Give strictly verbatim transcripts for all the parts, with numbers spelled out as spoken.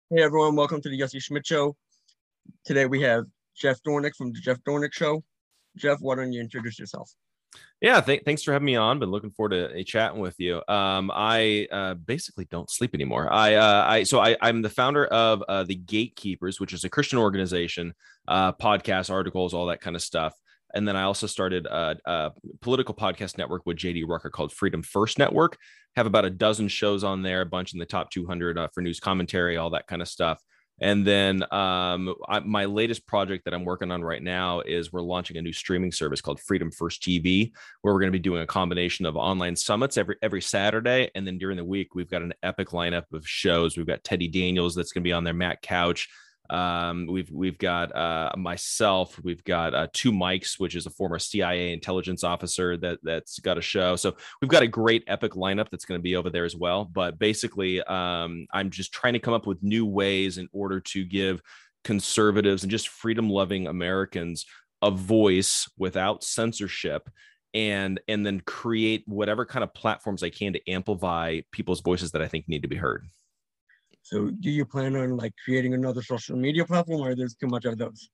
Hey everyone, welcome to the Yossi Schmidt Show. Today we have Jeff Dornick from the Jeff Dornick Show. Jeff, why don't you introduce yourself? Yeah, th- thanks for having me on. Been looking forward to uh, chatting with you. Um, I uh, basically don't sleep anymore. I, uh, I, so I, I'm the founder of uh, the Gatekeepers, which is a Christian organization, uh, podcasts, articles, all that kind of stuff. And then I also started a, a political podcast network with J D Rucker called Freedom First Network. Have about a dozen shows on there, a bunch in the top two hundred uh, for news commentary, all that kind of stuff. And then um, I, my latest project that I'm working on right now is we're launching a new streaming service called Freedom First T V, where we're going to be doing a combination of online summits every every Saturday, and then during the week we've got an epic lineup of shows. We've got Teddy Daniels that's going to be on there, Matt Couch. Um, we've we've got uh, myself. We've got uh, two Mikes, which is a former C I A intelligence officer that that's got a show. So we've got a great epic lineup that's going to be over there as well. But basically, um, I'm just trying to come up with new ways in order to give conservatives and just freedom-loving Americans a voice without censorship, and and then create whatever kind of platforms I can to amplify people's voices that I think need to be heard. So do you plan on like creating another social media platform or there's too much of those?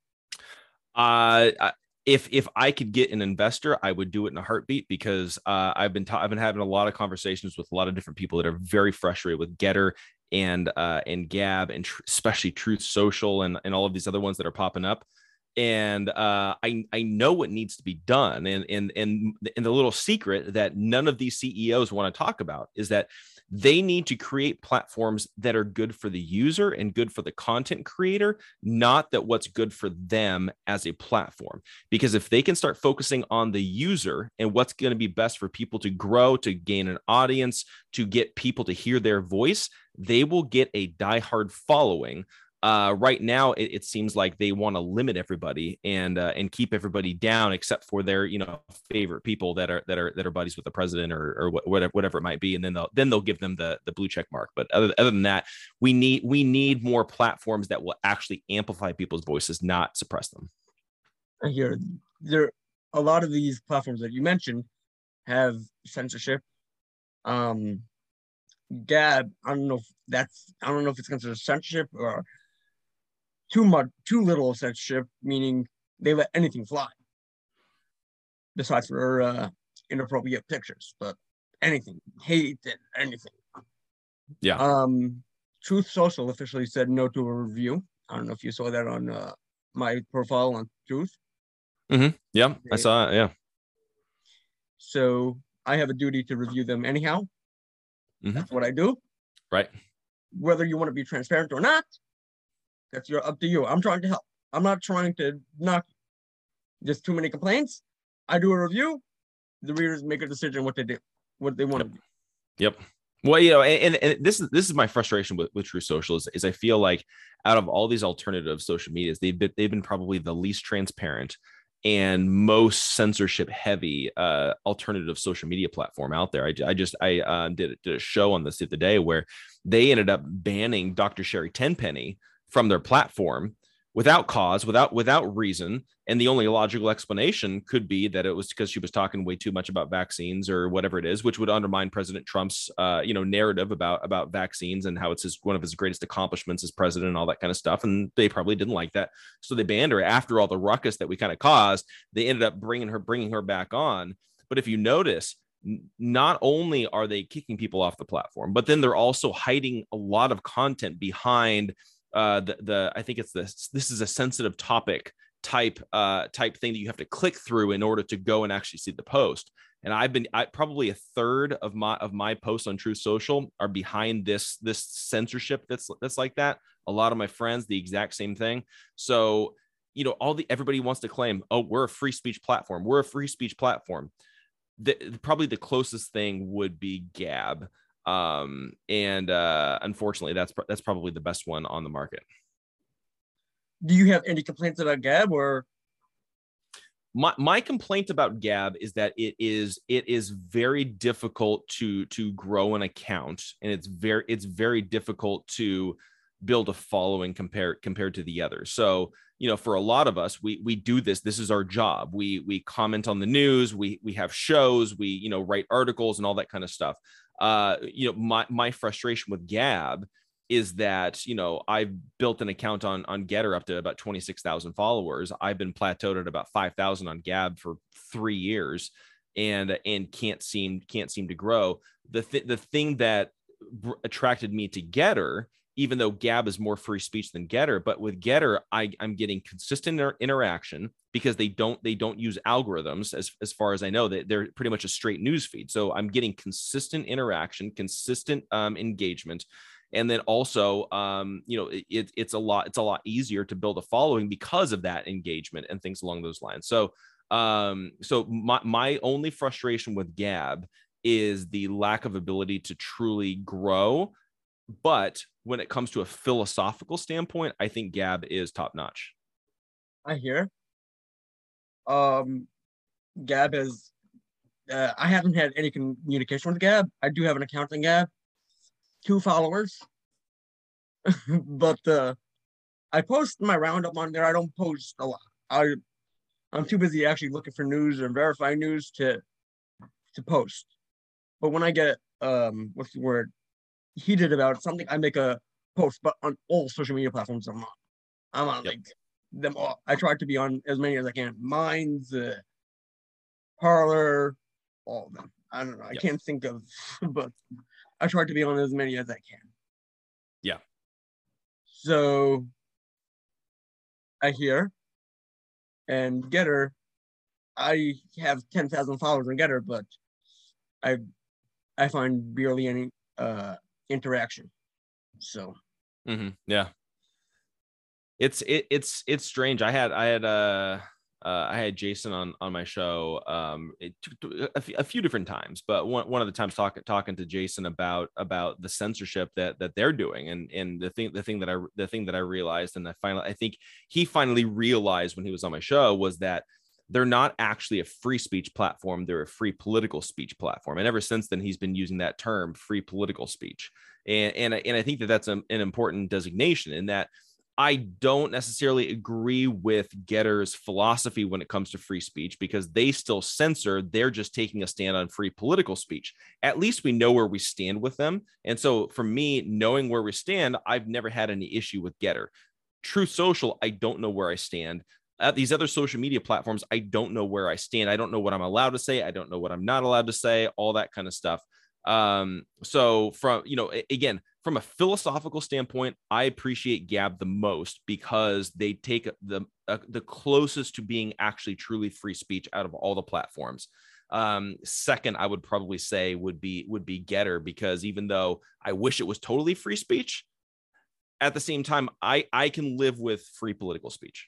Uh, if if I could get an investor, I would do it in a heartbeat because uh, I've been ta- I've been having a lot of conversations with a lot of different people that are very frustrated with Getter and uh, and Gab and tr- especially Truth Social and and all of these other ones that are popping up. And uh, I I know what needs to be done, and and and and the little secret that none of these C E Os want to talk about is that they need to create platforms that are good for the user and good for the content creator, not that what's good for them as a platform. Because if they can start focusing on the user and what's going to be best for people to grow, to gain an audience, to get people to hear their voice, they will get a diehard following. Uh, right now, it, it seems like they want to limit everybody and uh, and keep everybody down, except for their you know favorite people that are that are that are buddies with the president or or whatever whatever it might be, and then they'll then they'll give them the the blue check mark. But other, other than that, we need we need more platforms that will actually amplify people's voices, not suppress them. I hear there a lot of these platforms that you mentioned have censorship. Um, Gab, I don't know if that's I don't know if it's considered censorship or too much, too little censorship, meaning they let anything fly, besides for uh, inappropriate pictures, but anything, hate and anything. Yeah. Um, Truth Social officially said no to a review. I don't know if you saw that on uh, my profile on Truth. Mm-hmm. Yeah, I They, saw it. Yeah. so I have a duty to review them anyhow. Mm-hmm. That's what I do. Right. Whether you want to be transparent or not, that's your up to you. I'm trying to help. I'm not trying to knock. Just too many complaints. I do a review. The readers make a decision what they do, what they want Yep. to do. Yep. Well, you know, and, and this is this is my frustration with, with True Social is, is I feel like out of all these alternative social medias, they've been they've been probably the least transparent and most censorship heavy uh, alternative social media platform out there. I, I just I uh, did, did a show on this the other day where they ended up banning Doctor Sherry Tenpenny from their platform without cause, without without reason. And the only logical explanation could be that it was because she was talking way too much about vaccines or whatever it is, which would undermine President Trump's, uh, you know, narrative about about vaccines and how it's his, one of his greatest accomplishments as president and all that kind of stuff. And they probably didn't like that, so they banned her. After all the ruckus that we kind of caused, they ended up bringing her bringing her back on. But if you notice, not only are they kicking people off the platform, but then they're also hiding a lot of content behind uh, the the I think it's this. This is a sensitive topic type uh type thing that you have to click through in order to go and actually see the post. And I've been I, probably a third of my of my posts on Truth Social are behind this this censorship that's that's like that. A lot of my friends, the exact same thing. So you know, all the everybody wants to claim, oh, we're a free speech platform. We're a free speech platform. The, probably the closest thing would be Gab, um, and uh, unfortunately, that's that's probably the best one on the market. Do you have any complaints about Gab or? My my complaint about Gab is that it is it is very difficult to to grow an account, and it's very it's very difficult to build a following compared compared to the others. So you know, for a lot of us, we we do this. This is our job. We we comment on the news. We we have shows. We you know write articles and all that kind of stuff. Uh, you know, my my frustration with Gab is that, you know, I've built an account on, on Getter up to about twenty-six thousand followers. I've been plateaued at about five thousand on Gab for three years and, and can't seem, can't seem to grow. The th- the thing that br- attracted me to Getter, even though Gab is more free speech than Getter, but with Getter, I, I'm getting consistent inter- interaction because they don't, they don't use algorithms as, as far as I know. They, they're pretty much a straight news feed. So I'm getting consistent interaction, consistent um, engagement. And then also, um, you know, it, it's a lot, it's a lot easier to build a following because of that engagement and things along those lines. So, um, so my, my only frustration with Gab is the lack of ability to truly grow. But when it comes to a philosophical standpoint, I think Gab is top notch. I hear. Um, Gab is, uh, I haven't had any communication with Gab. I do have an account in Gab, two followers, but uh, I post my roundup on there. I don't post a lot. I, I'm too busy actually looking for news and verifying news to to post. But when I get, um, what's the word, heated about something, I make a post. But on all social media platforms, I'm on. I'm on Yep. like them all. I try to be on as many as I can. Minds, uh, Parler, all of them. I don't know. I Yep. can't think of, but I try to be on as many as I can. Yeah. So I hear, and Getter, I have ten thousand followers on Getter, but I I find barely any uh interaction. So Mm-hmm. Yeah. It's it, it's it's strange. I had I had uh, uh I had Jason on on my show um it, a, f- a few different times, but one one of the times talking talking to Jason about about the censorship that that they're doing, and and the thing the thing that I the thing that I realized, and I finally I think he finally realized when he was on my show, was that they're not actually a free speech platform. They're a free political speech platform. And ever since then, he's been using that term, free political speech. And, and, and I think that that's a, an important designation, in that I don't necessarily agree with Getter's philosophy when it comes to free speech, because they still censor. They're just taking a stand on free political speech. At least we know where we stand with them. And so for me, knowing where we stand, I've never had any issue with Getter. Truth Social, I don't know where I stand. At these other social media platforms, I don't know where I stand. I don't know what I'm allowed to say. I don't know what I'm not allowed to say, all that kind of stuff. Um, so from, you know, again, from a philosophical standpoint, I appreciate Gab the most because they take the uh, the closest to being actually truly free speech out of all the platforms. Um, second, I would probably say would be would be Getter, because even though I wish it was totally free speech, at the same time, I I can live with free political speech.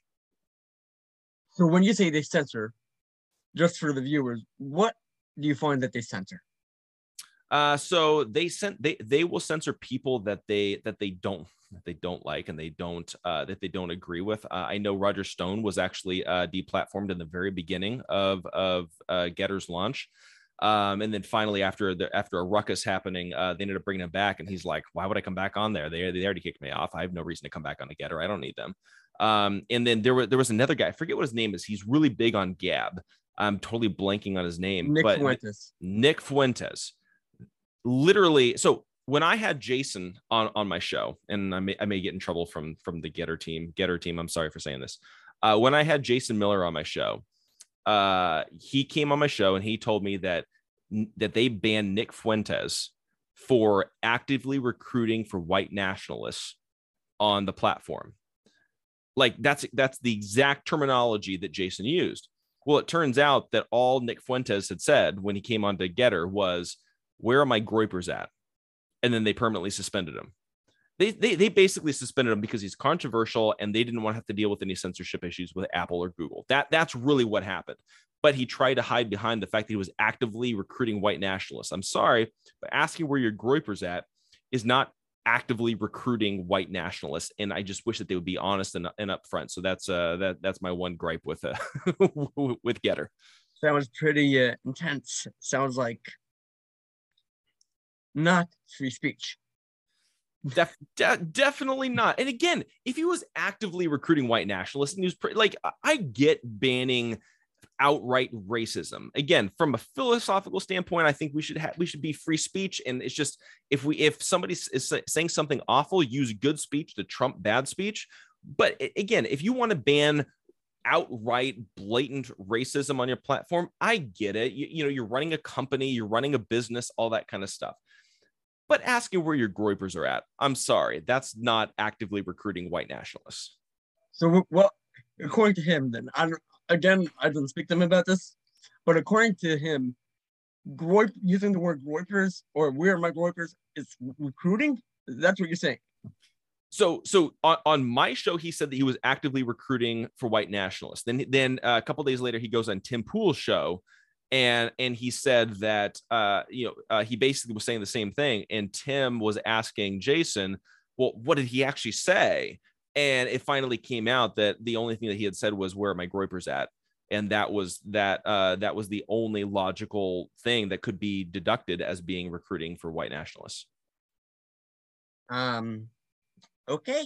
So when you say they censor, just for the viewers, what do you find that they censor? Uh, so they sent they they will censor people that they that they don't that they don't like and they don't uh, that they don't agree with. Uh, I know Roger Stone was actually uh, deplatformed in the very beginning of of uh, Getter's launch. Um, and then finally, after the after a ruckus happening, uh, they ended up bringing him back, and he's like, "Why would I come back on there? They they already kicked me off. I have no reason to come back on a Getter. I don't need them." Um, and then there was there was another guy. I forget what his name is. He's really big on Gab. I'm totally blanking on his name, Nick but Fuentes. Nick Fuentes. Literally, so when I had Jason on on my show, and I may I may get in trouble from from the Getter team, Getter team. I'm sorry for saying this. Uh, when I had Jason Miller on my show, uh, he came on my show and he told me that that they banned Nick Fuentes for actively recruiting for white nationalists on the platform. Like that's that's the exact terminology that Jason used. Well, it turns out that all Nick Fuentes had said when he came on to Getter was, "Where are my groypers at?" And then they permanently suspended him. They, they, they basically suspended him because he's controversial and they didn't want to have to deal with any censorship issues with Apple or Google. That, that's really what happened. But he tried to hide behind the fact that he was actively recruiting white nationalists. I'm sorry, but asking where your groypers at is not actively recruiting white nationalists. And I just wish that they would be honest and, and upfront. So that's uh, that that's my one gripe with uh, with Getter. Sounds pretty uh, intense. Sounds like not free speech. Def, de- definitely not. And again, if he was actively recruiting white nationalists, and he was pre- like, I get banning outright racism. Again, from a philosophical standpoint, I think we should have we should be free speech. And it's just if we if somebody is saying something awful, use good speech to trump bad speech. But again, if you want to ban outright blatant racism on your platform, I get it. You, you know, you're running a company, you're running a business, all that kind of stuff. But asking where your groypers are at, I'm sorry, that's not actively recruiting white nationalists. So, well, according to him, then, I don't, again, I didn't speak to him about this, but according to him, groip, using the word groypers or where are my groypers is recruiting? That's what you're saying? So, so on, on my show, he said that he was actively recruiting for white nationalists. Then, then uh, a couple of days later, he goes on Tim Pool's show, and and he said that uh, you know uh, he basically was saying the same thing. And Tim was asking Jason, well, what did he actually say? And it finally came out that the only thing that he had said was, "Where are my groypers at?" And that was that uh, that was the only logical thing that could be deducted as being recruiting for white nationalists. Um. Okay.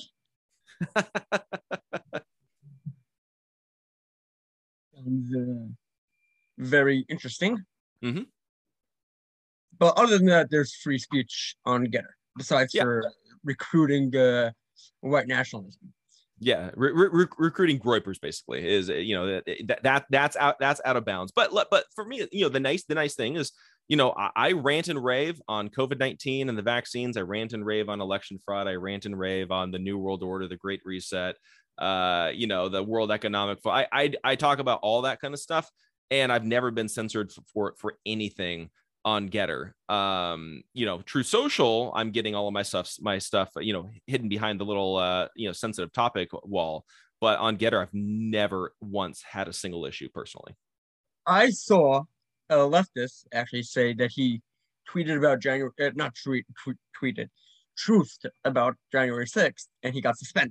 Sounds uh, very interesting. Mm-hmm. But other than that, there's free speech on Getter, besides yeah. for recruiting uh, white nationalism. Yeah, re- re- recruiting groypers basically is, you know, that, that that's out that's out of bounds. But but for me, you know, the nice the nice thing is, you know, I, I rant and rave on COVID nineteen and the vaccines. I rant and rave on election fraud. I rant and rave on the New World Order, the Great Reset, uh, you know, the World Economic Forum. I, I I talk about all that kind of stuff, and I've never been censored for for, for anything on Getter. Um, you know, True Social, I'm getting all of my stuff, my stuff, you know, hidden behind the little, uh, you know, sensitive topic wall. But on Getter, I've never once had a single issue personally. I saw a leftist actually say that he tweeted about January, uh, not tweet, tweet, tweeted, truthed about January sixth, and he got suspended.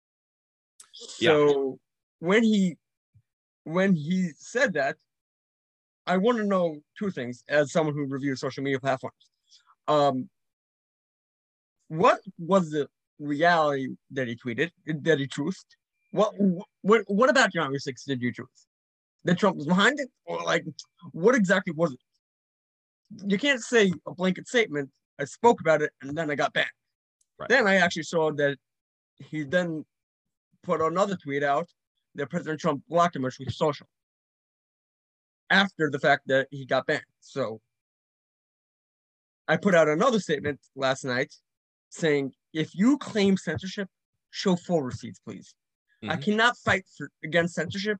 So yeah. when he when he said that, I want to know two things as someone who reviews social media platforms. Um, what was the reality that he tweeted, that he truthed? What what what about January sixth did you truth? That Trump was behind it? Or like, what exactly was it? You can't say a blanket statement, I spoke about it, and then I got banned. Right. Then I actually saw that he then put another tweet out that President Trump blocked him on Truth Social after the fact that he got banned. So I put out another statement last night saying, if you claim censorship, show full receipts, please. Mm-hmm. I cannot fight for, against censorship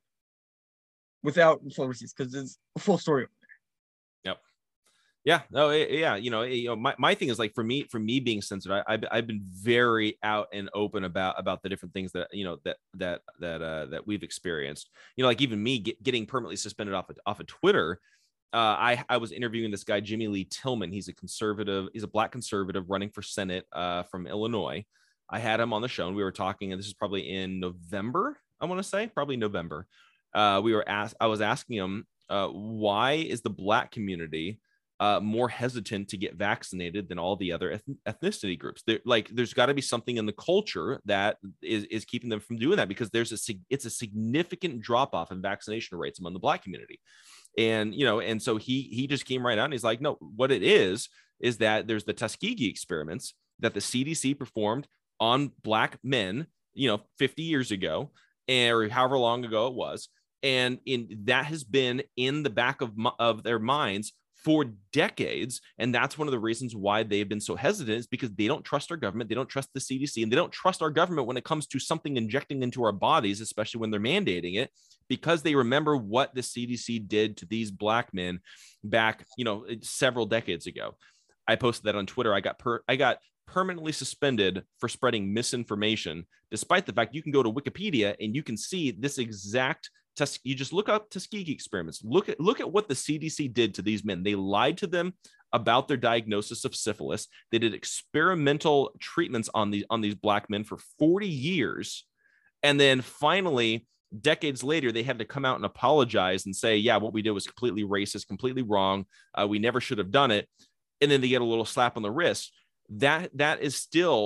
without full receipts because there's a full story over there. Yep. Yeah. No. Yeah. You know. You know. My, my thing is like for me, for me being censored, I, I've I've been very out and open about about the different things that you know that that that uh, that we've experienced. You know, like even me get, getting permanently suspended off of, off of Twitter. Uh, I I was interviewing this guy Jimmy Lee Tillman. He's a conservative. He's a black conservative running for Senate uh, from Illinois. I had him on the show and we were talking, and this is probably in November. I want to say probably November. Uh, we were asked. I was asking him uh, why is the black community Uh, more hesitant to get vaccinated than all the other eth- ethnicity groups. They're, like, there's got to be something in the culture that is, is keeping them from doing that, because there's a it's a significant drop off in vaccination rates among the black community, and you know, and so he he just came right out and he's like, no, what it is is that there's the Tuskegee experiments that the C D C performed on black men, you know, fifty years ago, or however long ago it was, and in that has been in the back of of their minds for decades. And that's one of the reasons why they've been so hesitant, is because they don't trust our government. They don't trust the C D C, and they don't trust our government when it comes to something injecting into our bodies, especially when they're mandating it, because they remember what the C D C did to these black men back, you know, several decades ago. I posted that on Twitter. I got per I got permanently suspended for spreading misinformation, despite the fact you can go to Wikipedia and you can see this exact test. You just look up Tuskegee experiments. Look at look at what the C D C did to these men. They lied to them about their diagnosis of syphilis. They did experimental treatments on these on these black men for forty years, and then finally, decades later, they had to come out and apologize and say, "Yeah, what we did was completely racist, completely wrong. Uh, we never should have done it." And then they get a little slap on the wrist. That that is still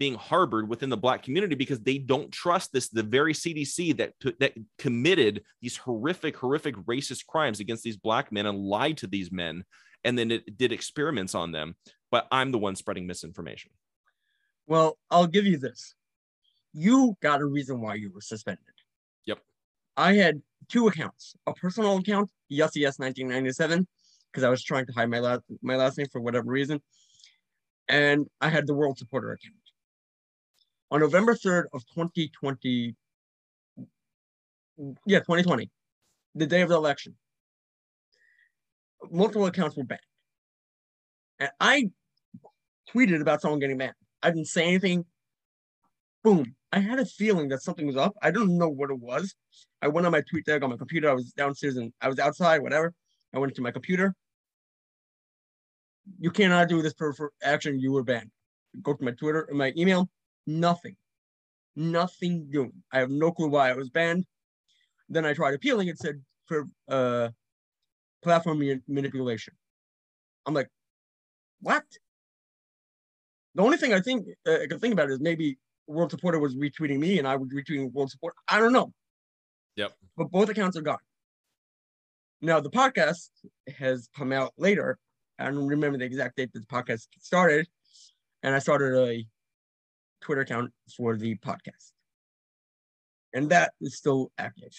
being harbored within the Black community because they don't trust this, the very C D C that, that committed these horrific, horrific racist crimes against these Black men and lied to these men. And then it did experiments on them. But I'm the one spreading misinformation. Well, I'll give you this. You got a reason why you were suspended. Yep. I had two accounts. A personal account, Yussie S nineteen ninety-seven, because I was trying to hide my last, my last name for whatever reason. And I had the World Supporter account. On November third of twenty twenty, yeah, twenty twenty, the day of the election, multiple accounts were banned. And I tweeted about someone getting banned. I didn't say anything. Boom. I had a feeling that something was up. I don't know what it was. I went on my tweet deck on my computer. I was downstairs and I was outside, whatever. I went to my computer. You cannot do this for, for action. You were banned. Go to my Twitter, my email. Nothing. Nothing doing. I have no clue why I was banned. Then I tried appealing. It said for uh, platform manipulation. I'm like, what? The only thing I think uh, I can think about is maybe World Supporter was retweeting me and I was retweeting World Support. I don't know. Yep. But both accounts are gone. Now the podcast has come out later. I don't remember the exact date that the podcast started. And I started a Twitter account for the podcast. And that is still active.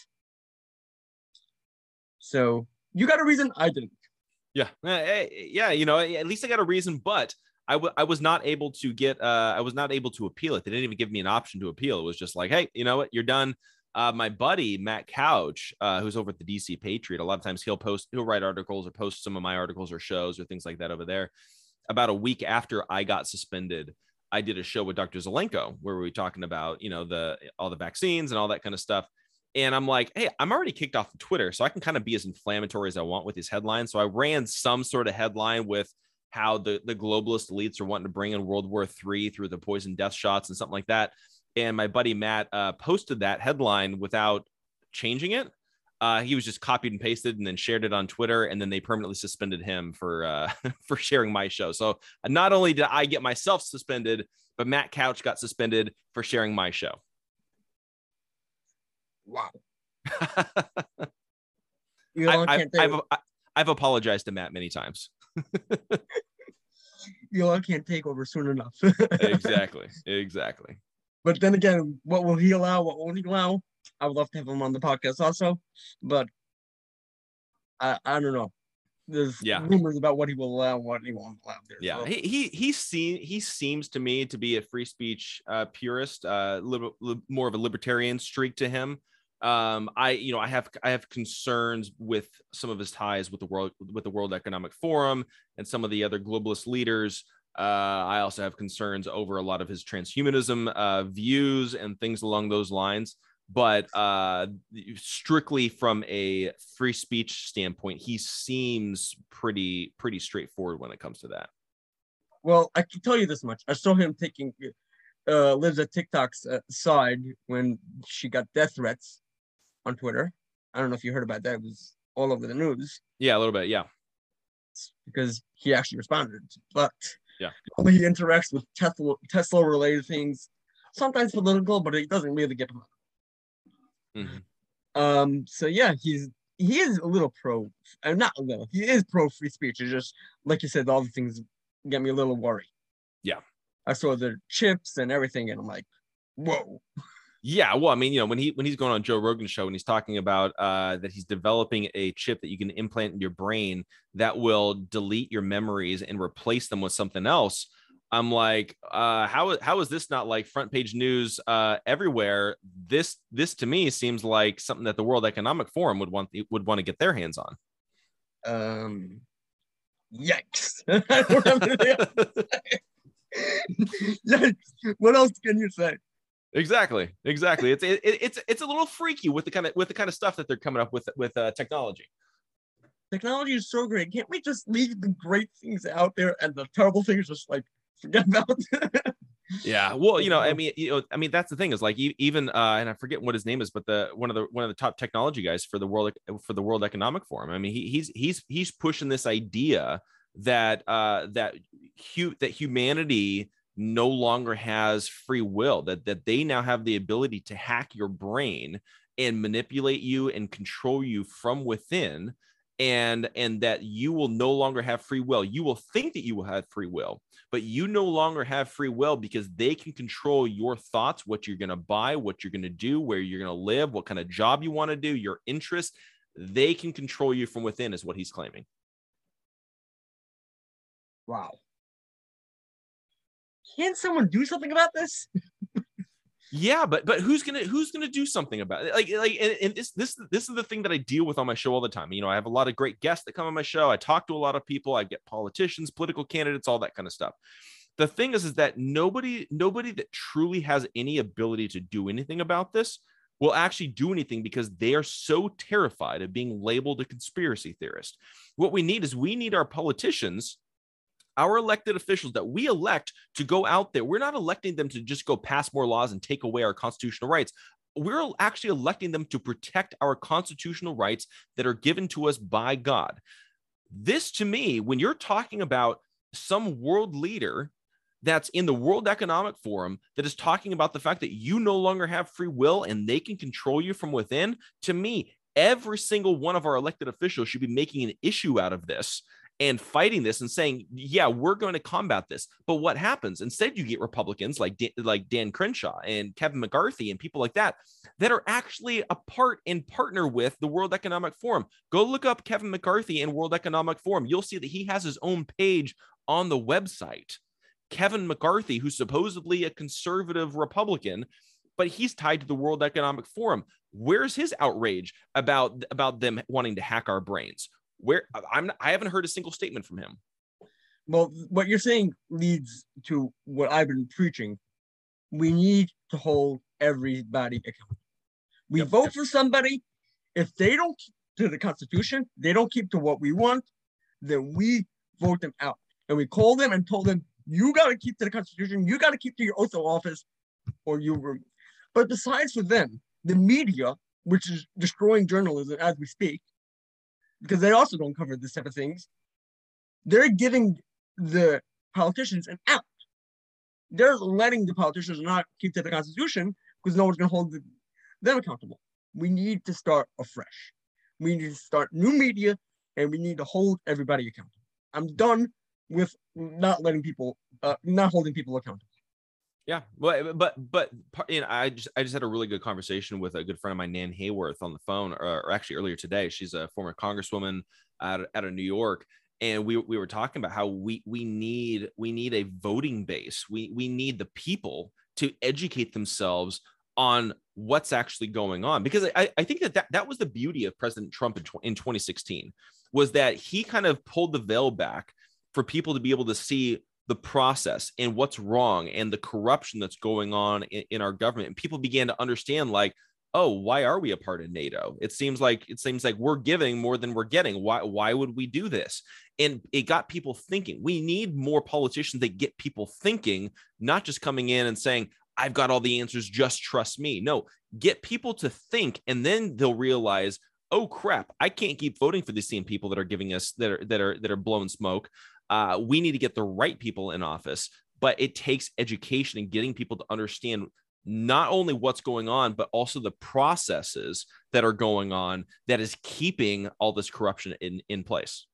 So you got a reason, I didn't. Yeah. Uh, yeah, you know, at least I got a reason, but I, w- I was not able to get, uh, I was not able to appeal it. They didn't even give me an option to appeal. It was just like, hey, you know what, you're done. Uh, my buddy, Matt Couch, uh, who's over at the D C Patriot, a lot of times he'll post, he'll write articles or post some of my articles or shows or things like that over there. About a week after I got suspended, I did a show with Doctor Zelenko where we were talking about, you know, the, all the vaccines and all that kind of stuff. And I'm like, hey, I'm already kicked off of Twitter, so I can kind of be as inflammatory as I want with these headlines. So I ran some sort of headline with how the, the globalist elites are wanting to bring in World War Three through the poison death shots and something like that. And my buddy Matt uh, posted that headline without changing it. Uh, he was just copied and pasted and then shared it on Twitter. And then they permanently suspended him for uh, for sharing my show. So not only did I get myself suspended, but Matt Couch got suspended for sharing my show. Wow. I, I, I've, I've, I've apologized to Matt many times. Elon can't take over soon enough. Exactly. Exactly. But then again, what will he allow? What won't he allow? I would love to have him on the podcast also, but I I don't know. There's yeah. rumors about what he will allow, and what he won't allow. There, yeah, so. he he he seen he seems to me to be a free speech uh, purist, uh, little, little more of a libertarian streak to him. Um, I you know I have I have concerns with some of his ties with the world with the World Economic Forum and some of the other globalist leaders. Uh, I also have concerns over a lot of his transhumanism uh, views and things along those lines. But uh, strictly from a free speech standpoint, he seems pretty pretty straightforward when it comes to that. Well, I can tell you this much: I saw him taking uh, lives at TikTok's uh, side when she got death threats on Twitter. I don't know if you heard about that; it was all over the news. Yeah, a little bit. Yeah, because he actually responded, but yeah, he interacts with Tesla Tesla related things, sometimes political, but he doesn't really get political. Mm-hmm. Um. So yeah, he's he is a little pro. I'm not a little. He is pro free speech. It's just like you said, all the things get me a little worried. Yeah. I saw the chips and everything, and I'm like, whoa. Yeah. Well, I mean, you know, when he when he's going on Joe Rogan's show and he's talking about uh, that he's developing a chip that you can implant in your brain that will delete your memories and replace them with something else. I'm like, uh, how how is this not like front page news uh, everywhere? This this to me seems like something that the World Economic Forum would want would want to get their hands on. Um, yikes! I don't have anything else to say. Yikes! What else can you say? Exactly, exactly. It's it, it's it's a little freaky with the kind of with the kind of stuff that they're coming up with with uh, technology. Technology is so great. Can't we just leave the great things out there and the terrible things just like forget about? Yeah, well, you know, I mean, you know, I mean, that's the thing is like even uh, and I forget what his name is, but the one of the one of the top technology guys for the world for the World Economic Forum. I mean, he, he's he's he's pushing this idea that uh, that hu- that humanity no longer has free will, that, that they now have the ability to hack your brain and manipulate you and control you from within, and and that you will no longer have free will. You will think that you will have free will, but you no longer have free will because they can control your thoughts, what you're going to buy, what you're going to do, where you're going to live, what kind of job you want to do, your interests. They can control you from within, is what he's claiming. Wow. Can't someone do something about this? Yeah, but but who's gonna who's gonna do something about it? Like like and, and this this this is the thing that I deal with on my show all the time. You know, I have a lot of great guests that come on my show. I talk to a lot of people. I get politicians, political candidates, all that kind of stuff. The thing is, is that nobody nobody that truly has any ability to do anything about this will actually do anything because they are so terrified of being labeled a conspiracy theorist. What we need is we need our politicians, our elected officials that we elect to go out there. We're not electing them to just go pass more laws and take away our constitutional rights. We're actually electing them to protect our constitutional rights that are given to us by God. This, to me, when you're talking about some world leader that's in the World Economic Forum that is talking about the fact that you no longer have free will and they can control you from within, to me, every single one of our elected officials should be making an issue out of this and fighting this and saying, yeah, we're going to combat this. But what happens? Instead, you get Republicans like, Dan, like Dan Crenshaw and Kevin McCarthy and people like that, that are actually a part and partner with the World Economic Forum. Go look up Kevin McCarthy and World Economic Forum. You'll see that he has his own page on the website. Kevin McCarthy, who's supposedly a conservative Republican, but he's tied to the World Economic Forum. Where's his outrage about, about them wanting to hack our brains? Where I'm, I haven't heard a single statement from him. Well, what you're saying leads to what I've been preaching. We need to hold everybody accountable. We Yep. vote for somebody. If they don't keep to the Constitution, they don't keep to what we want, then we vote them out. And we call them and told them, you got to keep to the Constitution. You got to keep to your oath of office, or you were. But besides for them, the media, which is destroying journalism as we speak, because they also don't cover this type of things, they're giving the politicians an out. They're letting the politicians not keep to the Constitution because no one's going to hold the, them accountable. We need to start afresh. We need to start new media, and we need to hold everybody accountable. I'm done with not letting people, uh, not holding people accountable. Yeah, well, but but you know, I just I just had a really good conversation with a good friend of mine, Nan Hayworth, on the phone, or, or actually earlier today. She's a former congresswoman out, out of New York, and we we were talking about how we we need we need a voting base. We we need the people to educate themselves on what's actually going on, because I I think that that, that was the beauty of President Trump in, in twenty sixteen, was that he kind of pulled the veil back for people to be able to see the process and what's wrong and the corruption that's going on in, in our government. And people began to understand, like, oh, why are we a part of NATO? It seems like it seems like we're giving more than we're getting. Why, why would we do this? And it got people thinking. We need more politicians that get people thinking, not just coming in and saying, I've got all the answers, just trust me. No, get people to think, and then they'll realize, oh crap, I can't keep voting for these same people that are giving us that are that are that are blowing smoke. Uh, we need to get the right people in office, but it takes education and getting people to understand not only what's going on, but also the processes that are going on that is keeping all this corruption in, in place.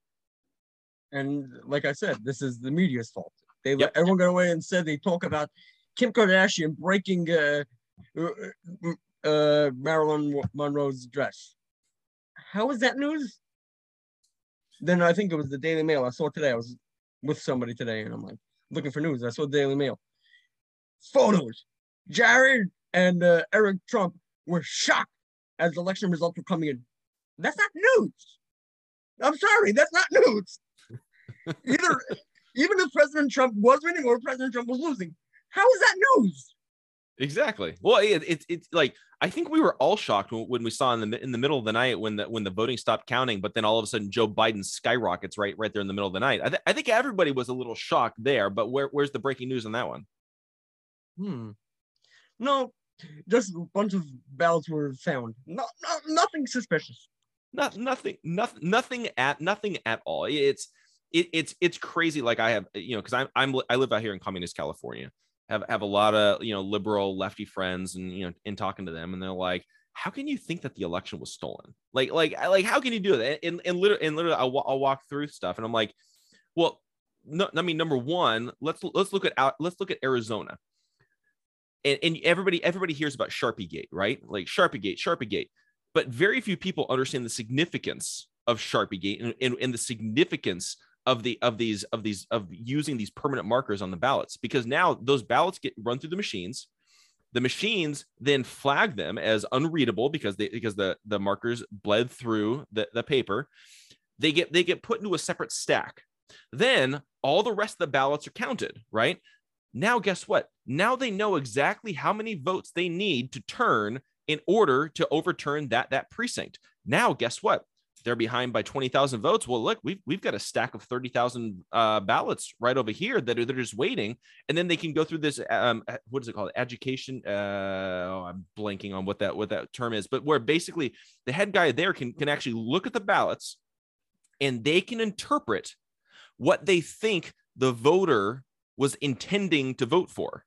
And like I said, this is the media's fault. They Yep. let everyone go away and said they talk about Kim Kardashian breaking uh, uh, Marilyn Monroe's dress. How is that news? Then I think it was the Daily Mail. I saw today. I was with somebody today, and I'm like looking for news. I saw the Daily Mail. Photos. Jared and uh, Eric Trump were shocked as the election results were coming in. That's not news. I'm sorry, that's not news. Either, even if President Trump was winning or President Trump was losing, how is that news? Exactly. Well, it's it, it's like, I think we were all shocked when, when we saw in the in the middle of the night when the when the voting stopped counting, but then all of a sudden Joe Biden skyrockets right right there in the middle of the night. I, th- I think everybody was a little shocked there, but where, where's the breaking news on that one? Hmm. No, just a bunch of ballots were found. No, no, nothing suspicious. Not nothing, nothing, nothing at nothing at all. It's it, it's it's crazy. Like I have, you know, because I'm I'm I live out here in communist California. Have have a lot of, you know, liberal lefty friends, and you know, in talking to them, and they're like, how can you think that the election was stolen? Like like like how can you do that? And and literally, and literally I'll, I'll walk through stuff, and I'm like, well, no, I mean, number one, let's let's look at out let's look at Arizona. And, and everybody everybody hears about Sharpie Gate, right? Like Sharpie Gate, Sharpie Gate, but very few people understand the significance of Sharpie Gate, and, and, and the significance of the of these of these of using these permanent markers on the ballots, because now those ballots get run through the machines. The machines then flag them as unreadable because they because the the markers bled through the, the paper. They get they get put into a separate stack. Then all the rest of the ballots are counted, right? Now, guess what? Now they know exactly how many votes they need to turn in order to overturn that, that precinct. Now, guess what? They're behind by twenty thousand votes. Well, look, we've, we've got a stack of thirty thousand uh, ballots right over here that are they're just waiting. And then they can go through this, um, what is it called? Education. Uh, oh, I'm blanking on what that, what that term is, but where basically the head guy there can, can actually look at the ballots, and they can interpret what they think the voter was intending to vote for.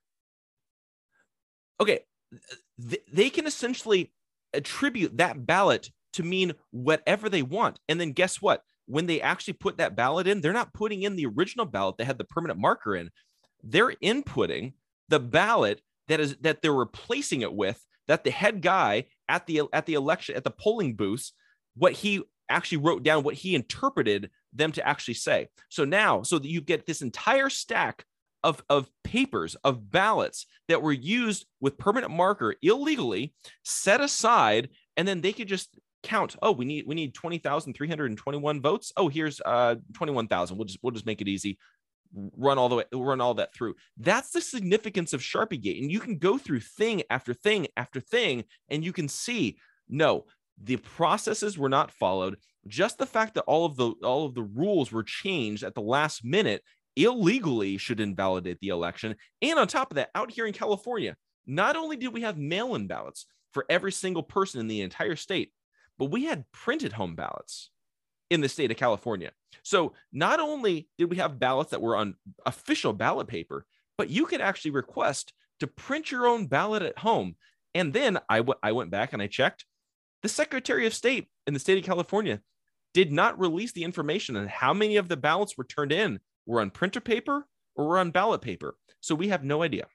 Okay, th- they can essentially attribute that ballot to mean whatever they want. And then guess what? When they actually put that ballot in, they're not putting in the original ballot that had the permanent marker in. They're inputting the ballot that is that they're replacing it with, that the head guy at the at the election, at the polling booths, what he actually wrote down, what he interpreted them to actually say. So now, so that you get this entire stack of, of papers, of ballots that were used with permanent marker illegally, set aside, and then they could just count. Oh, we need we need twenty thousand three hundred twenty-one votes. Oh, here's uh twenty-one thousand. We'll just we'll just make it easy. Run all the way, run all that through. That's the significance of Sharpie Gate. And you can go through thing after thing after thing, and you can see, no, the processes were not followed. Just the fact that all of the all of the rules were changed at the last minute illegally should invalidate the election. And on top of that, out here in California, not only did we have mail-in ballots for every single person in the entire state, but we had printed home ballots in the state of California. So not only did we have ballots that were on official ballot paper, but you could actually request to print your own ballot at home. And then I, w- I went back and I checked. The Secretary of State in the state of California did not release the information on how many of the ballots were turned in were on printer paper or were on ballot paper. So we have no idea.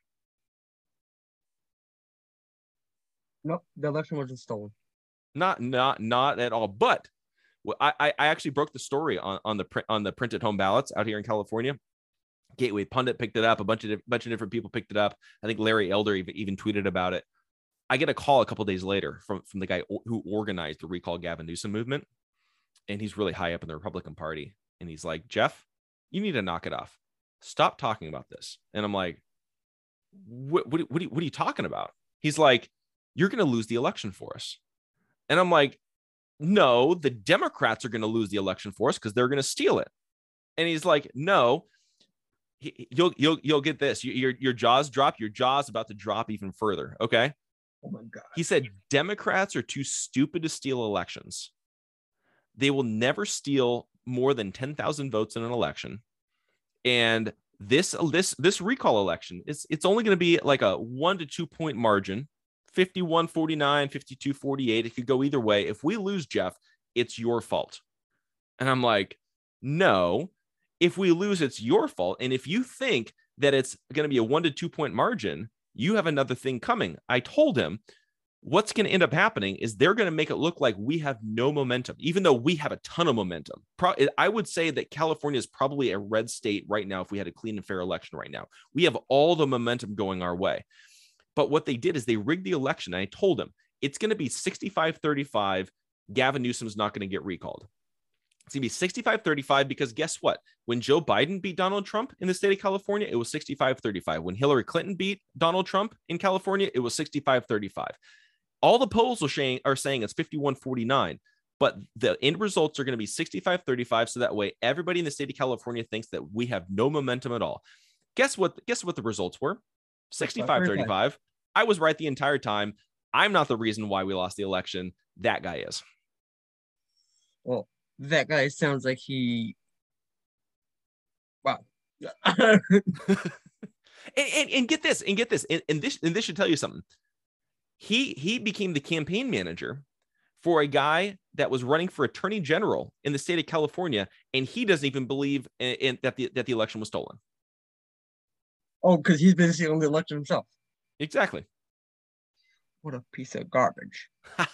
Nope, the election wasn't stolen. Not, not, not at all. But I, I actually broke the story on, on the print on the printed home ballots out here in California. Gateway Pundit picked it up. A bunch of bunch of different people picked it up. I think Larry Elder even, even tweeted about it. I get a call a couple of days later from, from the guy who organized the Recall Gavin Newsom movement. And he's really high up in the Republican Party. And he's like, Jeff, you need to knock it off. Stop talking about this. And I'm like, what, what, what, are, you, what are you talking about? He's like, you're going to lose the election for us. And I'm like, no, the Democrats are going to lose the election for us because they're going to steal it. And he's like, no, he, you'll, you'll, you'll get this. Your, your jaws drop. Your jaws about to drop even further. Okay. Oh my God. He said, Democrats are too stupid to steal elections. They will never steal more than ten thousand votes in an election. And this, this, this recall election, it's, it's only going to be like a one to two point margin, fifty-one forty-nine, fifty-two forty-eight. It could go either way. If we lose, Jeff, it's your fault. And I'm like, no, if we lose, it's your fault. And if you think that it's going to be a one to two point margin, you have another thing coming. I told him what's going to end up happening is they're going to make it look like we have no momentum, even though we have a ton of momentum. Pro- I would say that California is probably a red state right now if we had a clean and fair election right now. We have all the momentum going our way. But what they did is they rigged the election. And I told them it's going to be sixty-five thirty-five. Gavin Newsom's not going to get recalled. It's going to be sixty-five thirty-five because guess what? When Joe Biden beat Donald Trump in the state of California, it was sixty-five thirty-five. When Hillary Clinton beat Donald Trump in California, it was sixty-five thirty-five. All the polls are saying, are saying it's fifty-one forty-nine, but the end results are going to be sixty-five thirty-five. So that way, everybody in the state of California thinks that we have no momentum at all. Guess what? Guess what the results were? sixty-five thirty-five. I was right the entire time. I'm not the reason why we lost the election. That guy is. Well, that guy sounds like he and, and, and get this, and get this, and, and this, and this should tell you something. He he became the campaign manager for a guy that was running for attorney general in the state of California, and he doesn't even believe in, in that the that the election was stolen. Oh, because he's been seeing the election himself. Exactly. What a piece of garbage.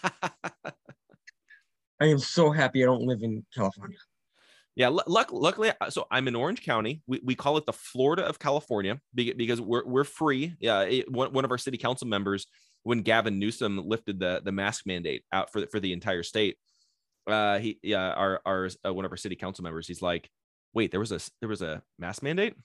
I am so happy I don't live in California. Yeah, luck, luckily, so I'm in Orange County. We, we call it the Florida of California because we're we're free. Yeah, it, one, one of our city council members, when Gavin Newsom lifted the, the mask mandate out for the, for the entire state, uh, he yeah, our our uh, one of our city council members, he's like, wait, there was a there was a mask mandate.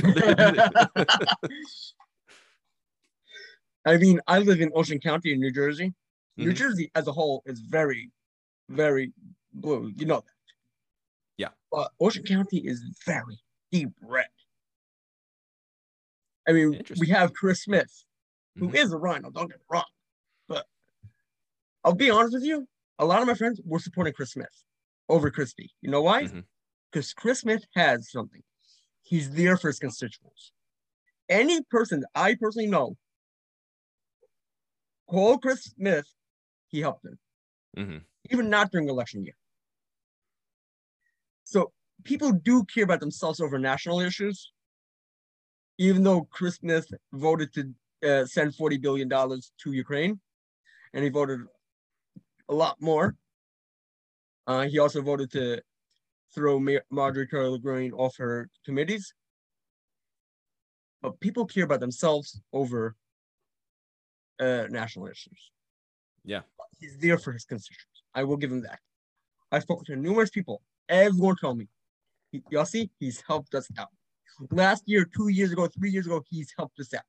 I mean, I live in Ocean County in New Jersey. Mm-hmm. New Jersey as a whole is very, very blue. You know that. Yeah. But Ocean County is very deep red. I mean, we have Chris Smith, who mm-hmm. is a rhino, don't get me wrong. But I'll be honest with you, a lot of my friends were supporting Chris Smith over Christie. You know why? Because mm-hmm. Chris Smith has something. He's there for his constituents. Any person that I personally know, call Chris Smith, he helped him. Mm-hmm. Even not during election year. So people do care about themselves over national issues, even though Chris Smith voted to uh, send forty billion dollars to Ukraine, and he voted a lot more. Uh, he also voted to throw Mar- Marjorie Taylor Greene off her committees. But people care about themselves over uh, national issues. Yeah. He's there for his constituents. I will give him that. I've spoken to numerous people. Everyone told me, y'all see, he's helped us out. Last year, two years ago, three years ago, he's helped us out.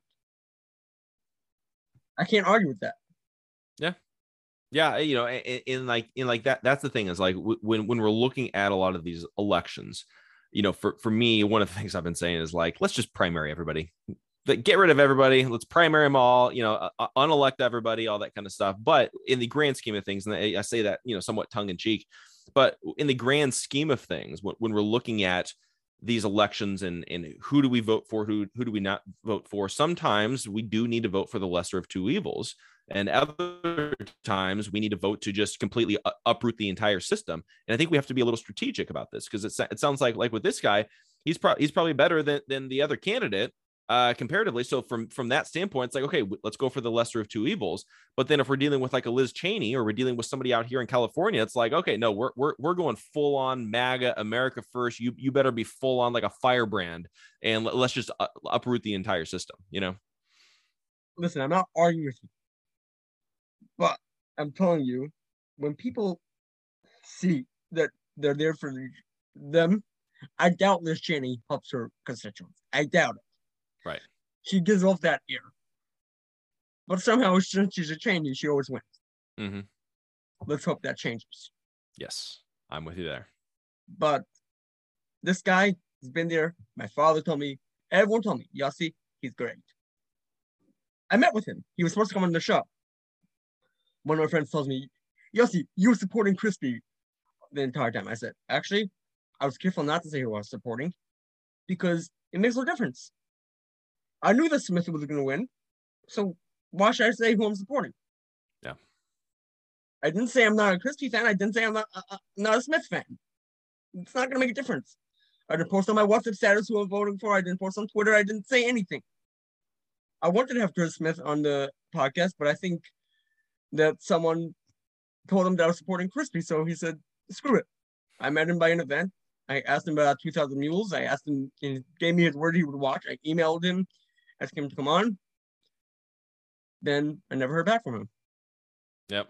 I can't argue with that. Yeah. Yeah. You know, in, in like, in like that, that's the thing is like when, when we're looking at a lot of these elections, you know, for, for me, one of the things I've been saying is like, let's just primary everybody. Get rid of everybody. Let's primary them all, you know, uh, unelect everybody, all that kind of stuff. But in the grand scheme of things, and I, I say that, you know, somewhat tongue in cheek, but in the grand scheme of things, when, when we're looking at these elections and, and who do we vote for, who, who do we not vote for, sometimes we do need to vote for the lesser of two evils. And other times we need to vote to just completely uproot the entire system. And I think we have to be a little strategic about this because it, it sounds like, like with this guy, he's, pro- he's probably better than, than the other candidate. Uh, comparatively. So from, from that standpoint, it's like, okay, let's go for the lesser of two evils. But then if we're dealing with like a Liz Cheney or we're dealing with somebody out here in California, it's like, okay, no, we're, we're, we're going full on MAGA, America first. You, you better be full on like a firebrand and let, let's just uh, uproot the entire system, you know? Listen, I'm not arguing with you, but I'm telling you, when people see that they're there for them, I doubt Liz Cheney helps her constituents. I doubt it. Right. She gives off that ear. But somehow, since she's a Cheney, she always wins. Mm-hmm. Let's hope that changes. Yes, I'm with you there. But this guy has been there. My father told me, everyone told me, Yossi, he's great. I met with him. He was supposed to come on the show. One of my friends tells me, Yossi, you were supporting Christie the entire time. I said, actually, I was careful not to say who I was supporting because it makes no difference. I knew that Smith was going to win, so why should I say who I'm supporting? Yeah. I didn't say I'm not a Christie fan. I didn't say I'm not, uh, not a Smith fan. It's not going to make a difference. I didn't post on my WhatsApp status who I'm voting for. I didn't post on Twitter. I didn't say anything. I wanted to have Chris Smith on the podcast, but I think that someone told him that I was supporting Christie, so he said, screw it. I met him by an event. I asked him about two thousand Mules. I asked him, he gave me his word he would watch. I emailed him, asked him to come on. Then I never heard back from him. Yep.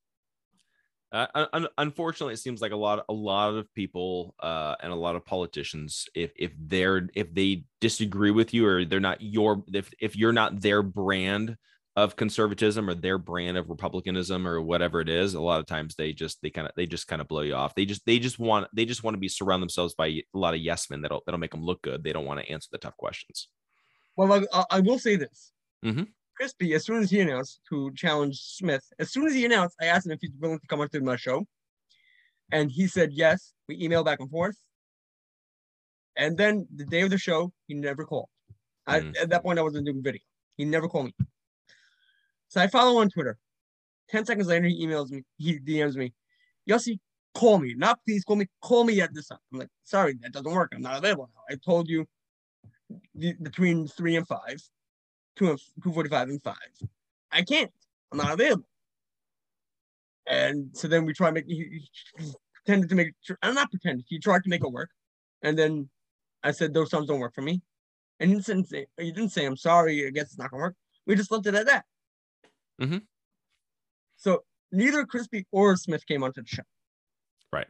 Uh, un- unfortunately, it seems like a lot, a lot of people uh, and a lot of politicians, if if they're if they disagree with you or they're not your, if if you're not their brand of conservatism or their brand of republicanism or whatever it is, a lot of times they just they kind of they just kind of blow you off. They just they just want they just want to be surround themselves by a lot of yes men that'll that'll make them look good. They don't want to answer the tough questions. Well, I, I will say this. Mm-hmm. Christie, as soon as he announced to challenge Smith, as soon as he announced, I asked him if he's willing to come on to my show. And he said yes. We emailed back and forth. And then the day of the show, he never called. I, Mm. At that point, I wasn't doing video. He never called me. So I follow on Twitter. Ten seconds later, he emails me. He D Ms me. Yossi, call me. Not please call me. Call me at this time. I'm like, sorry, that doesn't work. I'm not available now. I told you between three and five, two and two forty-five and five. I can't. I'm not available. And so then we try to make. He, he pretended to make. I'm not pretending. He tried to make it work, and then I said those times don't work for me. And he didn't say. He didn't say I'm sorry. I guess it's not gonna work. We just left it at that. Mm-hmm. So neither Crispy or Smith came onto the show. Right.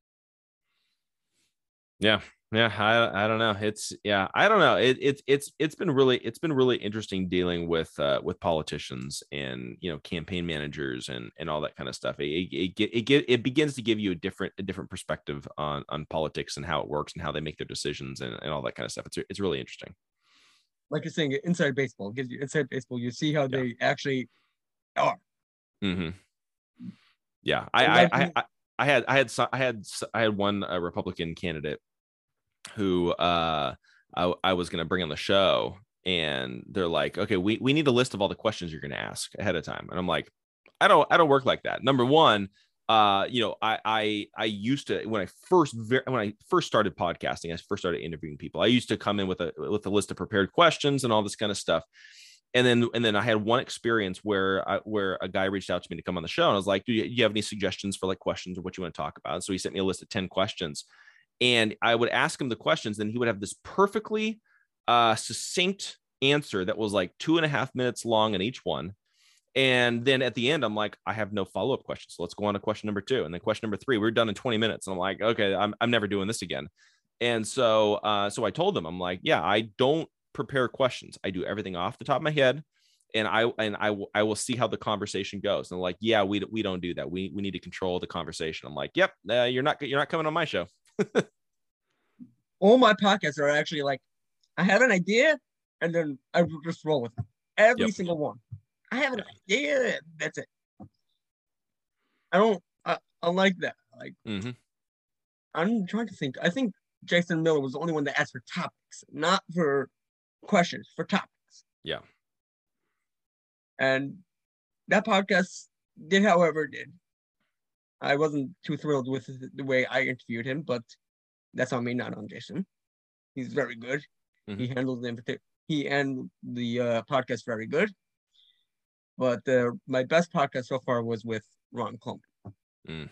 Yeah. Yeah. I, I don't know. It's yeah, I don't know. It, it's, it's, it's been really, it's been really interesting dealing with, uh, with politicians and, you know, campaign managers and, and all that kind of stuff. It, it, it, it, it begins to give you a different, a different perspective on, on politics and how it works and how they make their decisions and, and all that kind of stuff. It's, it's really interesting. Like you're saying, inside baseball gives you inside baseball. You see how yeah. they actually are. Mm-hmm. Yeah. I, I, I, I, I had, I had, I had, I had one uh, Republican candidate who uh, I, I was going to bring on the show, and they're like, okay, we, we need a list of all the questions you're going to ask ahead of time. And I'm like, I don't, I don't work like that. Number one, uh, you know, I, I, I used to, when I first, when I first started podcasting, I first started interviewing people, I used to come in with a, with a list of prepared questions and all this kind of stuff. And then, and then I had one experience where I, where a guy reached out to me to come on the show, and I was like, do you, do you have any suggestions for like questions or what you want to talk about? So he sent me a list of ten questions. And I would ask him the questions, then he would have this perfectly uh, succinct answer that was like two and a half minutes long in each one. And then at the end, I'm like, I have no follow-up questions. So let's go on to question number two. And then question number three, we're done in twenty minutes. And I'm like, okay, I'm, I'm never doing this again. And so, uh, so I told them, I'm like, yeah, I don't prepare questions. I do everything off the top of my head. And I, and I, I will see how the conversation goes. And like, yeah, we, we don't do that. We, we need to control the conversation. I'm like, yep, uh, you're not, you're not coming on my show. All my podcasts are actually like, I have an idea, and then I just roll with it. Every yep. single one. I have an idea. That's it. I don't. I, I like that. Like, mm-hmm. I'm trying to think. I think Jason Miller was the only one that asked for topics, not for questions, for topics. Yeah. And that podcast did, however, it did. I wasn't too thrilled with the way I interviewed him, but that's on me, not on Jason. He's very good. Mm-hmm. He handles the invitation. He and the uh, podcast very good. But uh, my best podcast so far was with Ron Coleman. Mm.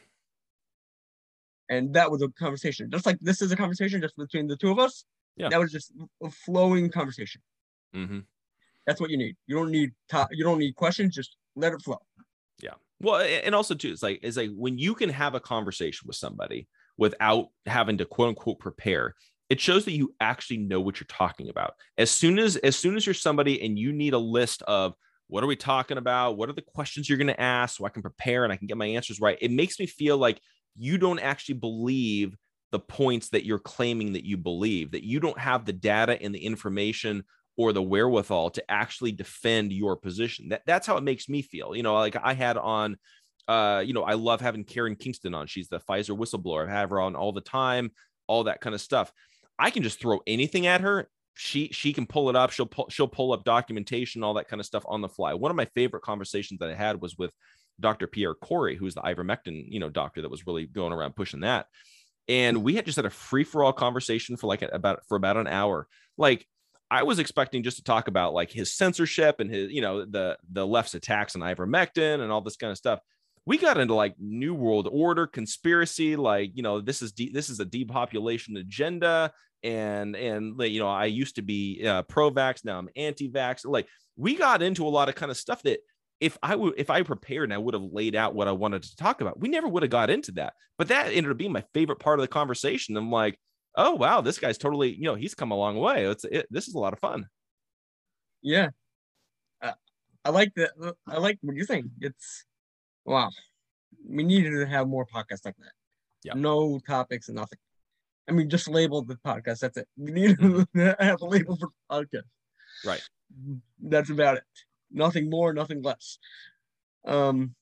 And that was a conversation. Just like this is a conversation just between the two of us. Yeah. That was just a flowing conversation. Mm-hmm. That's what you need. You don't need to- you don't need questions. Just let it flow. Yeah. Well, and also too, it's like it's like when you can have a conversation with somebody without having to quote unquote prepare, it shows that you actually know what you're talking about. As soon as as soon as you're somebody and you need a list of what are we talking about, what are the questions you're going to ask so I can prepare and I can get my answers right, it makes me feel like you don't actually believe the points that you're claiming that you believe, that you don't have the data and the information or the wherewithal to actually defend your position. That that's how it makes me feel. You know, like I had on, uh, you know, I love having Karen Kingston on. She's the Pfizer whistleblower. I have her on all the time, all that kind of stuff. I can just throw anything at her. She she can pull it up. She'll pull, she'll pull up documentation, all that kind of stuff on the fly. One of my favorite conversations that I had was with Doctor Pierre Corey, who's the ivermectin, you know, doctor that was really going around pushing that. And we had just had a free for all conversation for like about for about an hour. Like I was expecting just to talk about like his censorship and his, you know, the the left's attacks on ivermectin and all this kind of stuff. We got into like New World Order, conspiracy, like, you know, this is de- this is a depopulation agenda. And, and, you know, I used to be uh, pro-vax. Now I'm anti-vax. Like we got into a lot of kind of stuff that if I would, if I prepared and I would have laid out what I wanted to talk about, we never would have got into that. But that ended up being my favorite part of the conversation. I'm like, oh, wow, this guy's totally, you know, he's come a long way. It's it, this is a lot of fun. Yeah. Uh, I like that. I like what you're saying. It's, wow. We needed to have more podcasts like that. Yeah. No topics and nothing. I mean, just label the podcast. That's it. We need to have a label for podcast. Right. That's about it. Nothing more, nothing less. Um,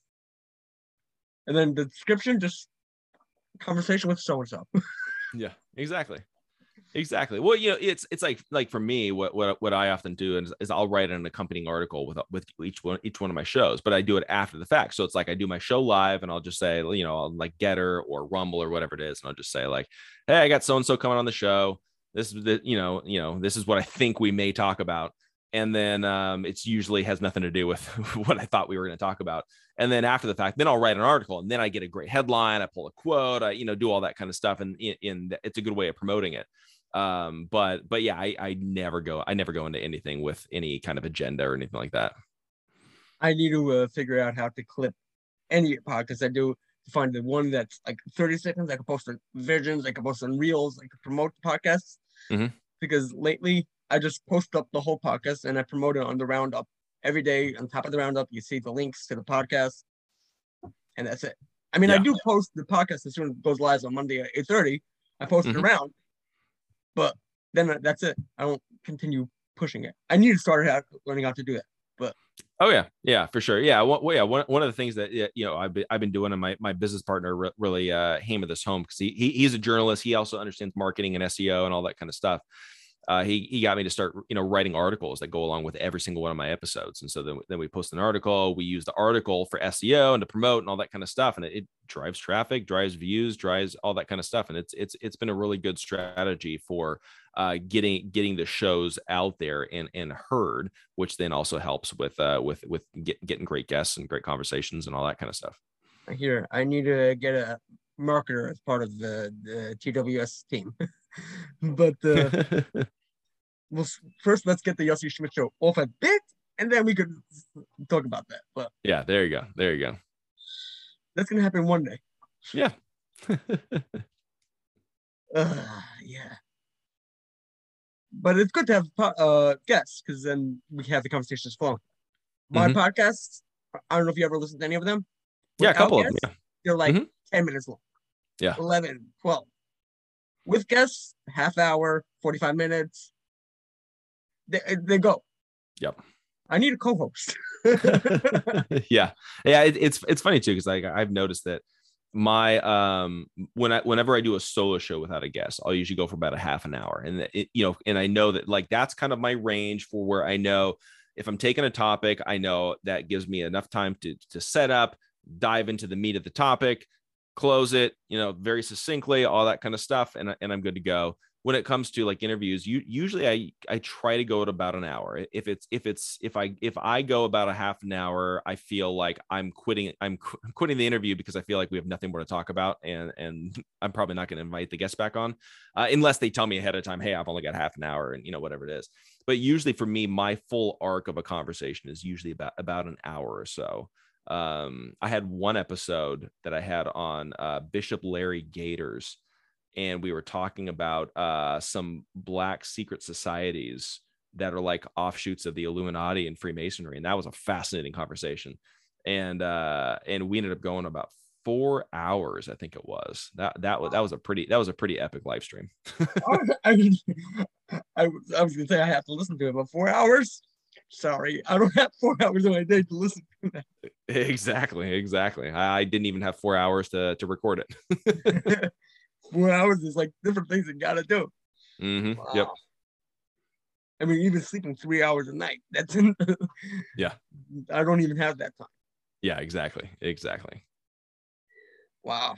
and then the description, just conversation with so-and-so. Yeah, exactly. Exactly. Well, you know, it's it's like like for me, what what what I often do is, is I'll write an accompanying article with with each one each one of my shows, but I do it after the fact. So it's like I do my show live, and I'll just say, you know, I'll like Getter or Rumble or whatever it is, and I'll just say like, hey, I got so and so coming on the show. This is the you know you know this is what I think we may talk about, and then um, it's usually has nothing to do with what I thought we were going to talk about. And then after the fact, then I'll write an article, and then I get a great headline. I pull a quote. I you know do all that kind of stuff, and in, in it's a good way of promoting it. Um, but but yeah, I, I never go I never go into anything with any kind of agenda or anything like that. I need to uh, figure out how to clip any podcast I do to find the one that's like thirty seconds. I can post on Visions, I can post on Reels, I can promote the podcasts. Mm-hmm. Because lately I just post up the whole podcast and I promote it on the roundup every day. On top of the roundup, you see the links to the podcast, and that's it. I mean, yeah. I do post the podcast as soon as it goes live on Monday at eight thirty. I post mm-hmm. it around. But then that's it. I don't continue pushing it. I need to start out learning how to do that. But oh yeah, yeah, for sure. Yeah, well, yeah. One, one of the things that you know I've been, I've been doing, and my my business partner re- really uh, hammered this home because he, he he's a journalist. He also understands marketing and S E O and all that kind of stuff. Uh, he he got me to start you know writing articles that go along with every single one of my episodes, and so then then we post an article. We use the article for S E O and to promote and all that kind of stuff, and it, it drives traffic, drives views, drives all that kind of stuff, and it's it's it's been a really good strategy for uh, getting getting the shows out there and and heard, which then also helps with uh with with get, getting great guests and great conversations and all that kind of stuff. Here, I need to get a marketer as part of the, the T W S team. But uh, well, first let's get the Yossi Schmidt show off a bit, and then we could talk about that. But yeah, there you go, there you go. That's gonna happen one day. Yeah. uh, yeah. But it's good to have uh, guests because then we have the conversations flowing. My mm-hmm. podcasts, I don't know if you ever listened to any of them. Yeah, a couple guests, of them. Yeah. They're like mm-hmm. ten minutes long. Yeah. eleven, twelve. With guests, half hour, forty-five minutes. They, they go. Yep. I need a co-host. yeah. Yeah. It, it's, it's funny too. Cause like I've noticed that my, um, when I, whenever I do a solo show without a guest, I'll usually go for about a half an hour. And it, you know, and I know that like, that's kind of my range for where I know if I'm taking a topic, I know that gives me enough time to, to set up, dive into the meat of the topic, close it, you know, very succinctly, all that kind of stuff. And, and I'm good to go. When it comes to like interviews, you usually I, I try to go at about an hour. If it's, if it's, if I, if I go about a half an hour, I feel like I'm quitting, I'm qu- quitting the interview because I feel like we have nothing more to talk about. And, and I'm probably not going to invite the guests back on uh, unless they tell me ahead of time, hey, I've only got half an hour and you know, whatever it is. But usually for me, my full arc of a conversation is usually about, about an hour or so. Um, I had one episode that I had on uh, Bishop Larry Gators, and we were talking about uh, some Black secret societies that are like offshoots of the Illuminati and Freemasonry, and that was a fascinating conversation. And uh, and we ended up going about four hours, I think it was. That that was that was a pretty that was a pretty epic live stream. I mean, I was I was gonna say I have to listen to it, but four hours. Sorry, I don't have four hours in my day to listen to that. Exactly, exactly. I, I didn't even have four hours to to record it. Four hours is like different things you gotta do. Mm-hmm. Wow. Yep. I mean, even sleeping three hours a night. That's in. Yeah. I don't even have that time. Yeah, exactly, exactly. Wow.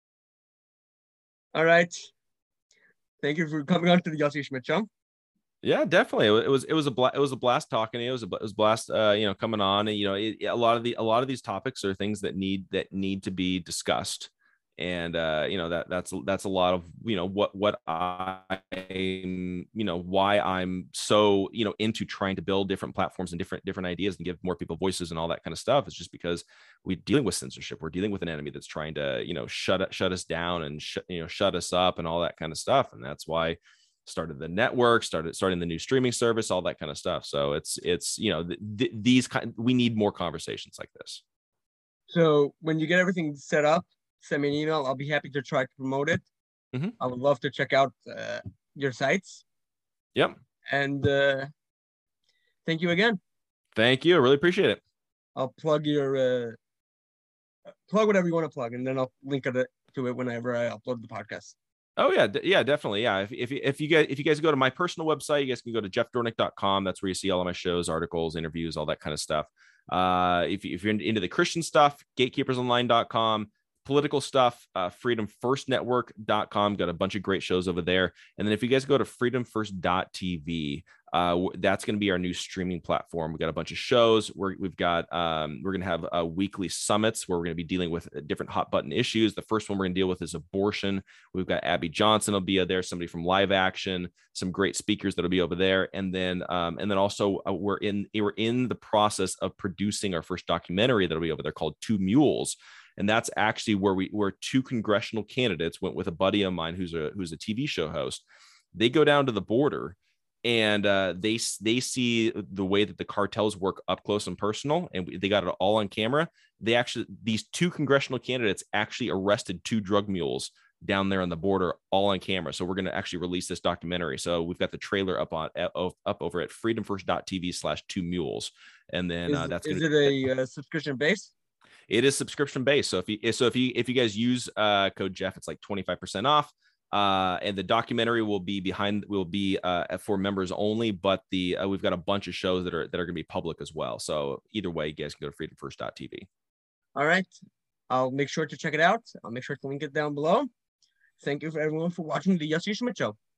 All right. Thank you for coming on to the Yossi Schmidt Show. Yeah, definitely. It was it was a bla- it was a blast talking to you. It was a, it was a blast, uh, you know, coming on. And you know, it, a lot of the a lot of these topics are things that need that need to be discussed. And uh, you know that that's that's a lot of you know what what I you know why I'm so you know into trying to build different platforms and different different ideas and give more people voices and all that kind of stuff. It's just because we're dealing with censorship. We're dealing with an enemy that's trying to you know shut shut us down and sh- you know shut us up and all that kind of stuff. And that's why I started the network, started starting the new streaming service, all that kind of stuff. So it's it's you know th- th- these kind we need more conversations like this. So when you get everything set up, send me an email. I'll be happy to try to promote it. Mm-hmm. I would love to check out uh, your sites. Yep. And uh, thank you again. Thank you. I really appreciate it. I'll plug your uh, plug whatever you want to plug, and then I'll link it to it whenever I upload the podcast. Oh yeah, d- yeah, definitely. Yeah. If, if, if you guys, if you guys go to my personal website, you guys can go to jeff dornick dot com. That's where you see all of my shows, articles, interviews, all that kind of stuff. Uh, if, if you're into the Christian stuff, gatekeepers online dot com. Political stuff, uh, freedom first network dot com. Got a bunch of great shows over there. And then if you guys go to freedom first dot t v, uh, that's going to be our new streaming platform. We got a bunch of shows. We're, we've got, um, we're going to have uh, weekly summits where we're going to be dealing with different hot button issues. The first one we're going to deal with is abortion. We've got Abby Johnson will be there, somebody from Live Action, some great speakers that'll be over there. And then, um, and then also uh, we're in, we're in the process of producing our first documentary that'll be over there called Two Mules. And that's actually where we where two congressional candidates went with a buddy of mine who's a who's a T V show host. They go down to the border and uh, they they see the way that the cartels work up close and personal, and they got it all on camera. They actually these two congressional candidates actually arrested two drug mules down there on the border, all on camera. So we're going to actually release this documentary. So we've got the trailer up on up over at freedom first dot t v slash two mules, and then Is, uh, that's is gonna, it a uh, subscription base? It is subscription based. So if you so if you if you guys use uh, code Jeff, it's like twenty-five percent off. Uh, and the documentary will be behind will be uh, for members only, but the uh, we've got a bunch of shows that are that are going to be public as well. So either way, you guys can go to freedom first dot t v. All right, I'll make sure to check it out. I'll make sure to link it down below. Thank you for everyone for watching the Yossi Schmidt Show.